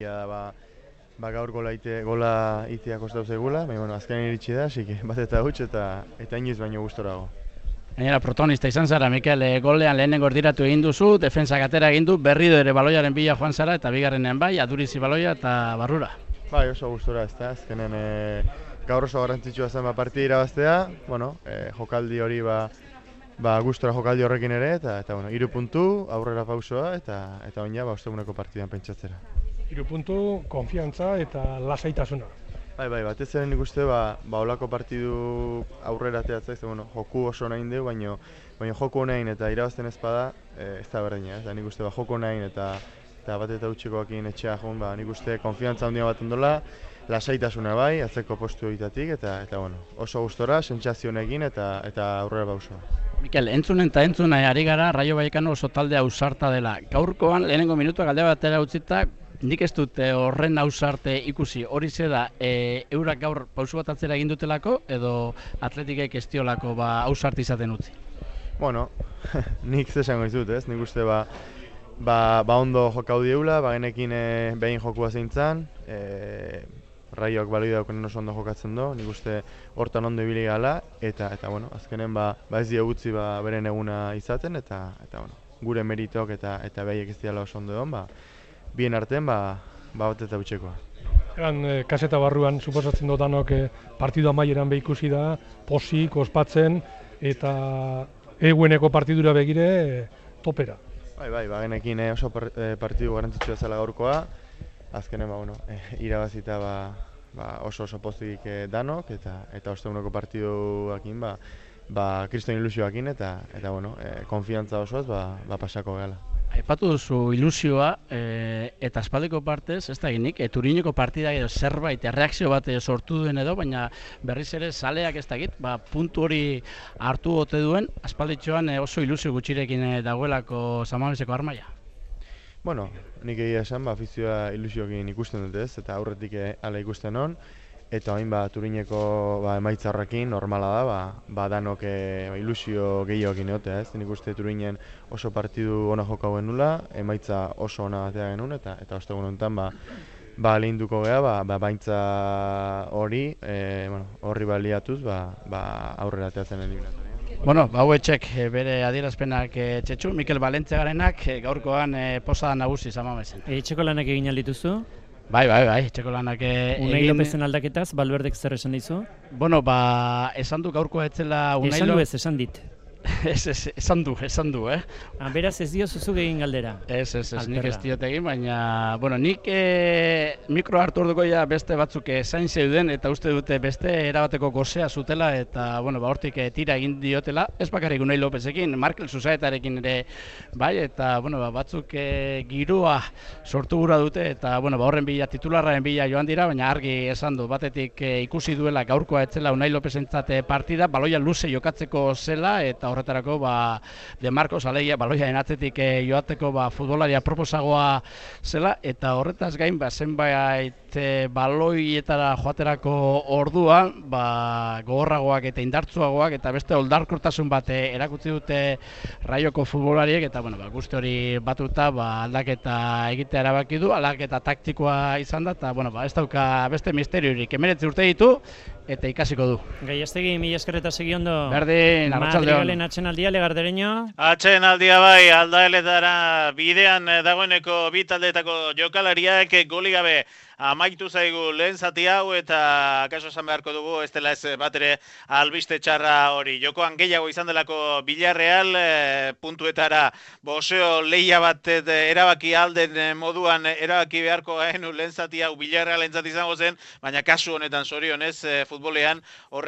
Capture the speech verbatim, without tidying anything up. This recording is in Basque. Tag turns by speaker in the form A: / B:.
A: Ja, ba, ba gaur gola ite, gola itea kostatu zaigula, baina bueno, azkenean iritsi da, así que bat eta huts eta eta inoiz baino gustorago.
B: Gainera protagonista izan zara, Mikel, e, golean lehenengo erdiratu egin duzu, defentsak atera egin du, berrido ere baloiaren bila joan zara, eta bigarrenean bai, adurizi baloia eta barrura.
A: Bai, oso gustora, ezta, azkenen e, gaur oso garrantzitsua zen ba partida irabaztea, bueno, e, jokaldi hori ba ba gustora jokaldi horrekin ere eta eta bueno, hiru puntu, aurrera pausoa eta eta oin ja ba osteguneko partidan pentsatzera.
C: Hiru puntu, konfiantza eta lasaitasuna.
A: Bai, bai, batez ere nik uste ba, ba olako partidu aurrera ateratzea, ze bueno, joku oso nahin du, baino baino joku honein eta irabazten ez bada, e, ez da berdina, ez da nik uste ba joku honein eta eta bat eta utxikoekin etxea joan, ba nik uste konfiantza handia bat ondola, lasaitasuna bai, atzeko postu egitatik eta eta bueno, oso gustora, sentsazio honekin eta eta aurrera pausoa.
B: Mikel, entzunen eta entzun ari gara, Raio Vallecano oso talde ausarta dela. Gaurkoan lehenengo minutuak alde batera utzita, nik ez dut horren ausarte ikusi, hori ze da, e, eurak gaur pausu bat atzera egin dutelako, edo atletikek ez diolako ba, ausarte izaten utzi?
A: Bueno, nik zesango izut, ez? Nik uste ba, ba, ba ondo jokau dieula, ba genekin e, behin jokua zeintzan, e, Raioak baloi daukonen oso ondo jokatzen du, nik uste hortan ondo ibili gala, eta eta bueno, azkenen ba, ba ez dio gutxi ba, beren eguna izaten, eta eta bueno, gure meritok eta eta behiek ez diala oso ondo egon, ba, bien artean ba, ba bat eta utxekoa.
C: Egan, e, kaseta barruan, suposatzen dudanok e, partidu amaieran behikusi da, posik, ospatzen, eta egueneko partidura begire e, topera.
A: Bai, bai, ba genekin e, oso par, e, partidu garrantzitsua zela gaurkoa, azkenen ba, bueno, e, irabazita ba, ba oso oso pozik e, danok eta eta osteguneko partiduakin ba ba kriston ilusioakin eta eta bueno, e, konfiantza osoaz ba, ba pasako gala.
B: Aipatu duzu ilusioa e, eta aspaldiko partez, ez da eginik, e, Turineko partida edo zerbait erreakzio bat sortu duen edo, baina berriz ere zaleak ez da egit, ba, puntu hori hartu ote duen, aspalditxoan e, oso ilusio gutxirekin e, dagoelako San Mameseko armaia.
A: Bueno, nik egia esan, ba, afizioa ilusioekin ikusten dut ez, eta aurretik hala ikusten hon, eta hain ba, Turineko ba, emaitza horrekin normala da, ba, ba danok e, ilusio gehiokin egotea ez, nik uste Turinen oso partidu ona jokau genula, emaitza oso ona batea genuen, eta eta ostegun honetan ba, ba lehinduko geha, ba, ba baintza hori, e, bueno, horri baliatuz, ba, ba aurrera ateatzen eliminatoria.
B: Bueno, ba hauetxek bere adierazpenak e, txetxu, Mikel Balentzegarenak e, gaurkoan e, posada nagusi San Mamesen.
D: Etxeko lanak egin aldituzu?
B: Bai, bai, bai, etxeko lanak egin...
D: Unai Lopezen aldaketaz, Balberdek zer esan dizu?
B: Bueno, ba, esan du gaurkoa etzela Unai
D: Esan du ez, esan dit.
B: Ez, ez, esan du, esan du, eh?
D: Ah, beraz ez dio zuzu egin galdera.
B: Ez, ez, ez, nik ez diot egin, baina, bueno, nik e, mikro hartu orduko ja beste batzuk zain zeuden, eta uste dute beste erabateko gozea zutela, eta, bueno, ba, hortik e, tira egin diotela, ez bakarrik Unai Lopezekin, Markel Zuzaetarekin ere, bai, eta, bueno, ba, batzuk e, giroa sortu gura dute, eta, bueno, ba, horren bila, titularraren bila joan dira, baina argi esan du, batetik e, ikusi duela gaurkoa etzela Unai Lopezentzat partida, baloia luze jokatzeko zela, eta horretarako ba, De Marcos alegia baloiaren atzetik e, joateko ba, futbolaria proposagoa zela, eta horretaz gain ba, zenbait e, baloietara joaterako orduan ba, gogorragoak eta indartsuagoak eta beste oldarkortasun bat e, erakutsi dute Raioko futbolariek, eta bueno, ba, guzti hori batuta ba, aldaketa egitea erabaki du, aldaketa taktikoa izan da, eta bueno, ba, ez dauka beste misteriorik, emeretzi urte ditu eta ikasiko du.
D: Gaiastegi, mila esker eta segi ondo.
B: Berdin, arratsaldeon.
D: Madrigalen atxenaldia, Legardereño.
E: Atxenaldia bai, aldaeletara bidean dagoeneko bi taldeetako jokalariak goli gabe amaitu zaigu lehen zati hau, eta kaso esan beharko dugu ez dela ez batere albiste txarra hori. Jokoan gehiago izan delako Villarreal, e, puntuetara boseo lehia bat erabaki alden moduan erabaki beharko gaenu lehen zati hau Villarreal entzat izango zen, baina kasu honetan zorionez e, futbolean horre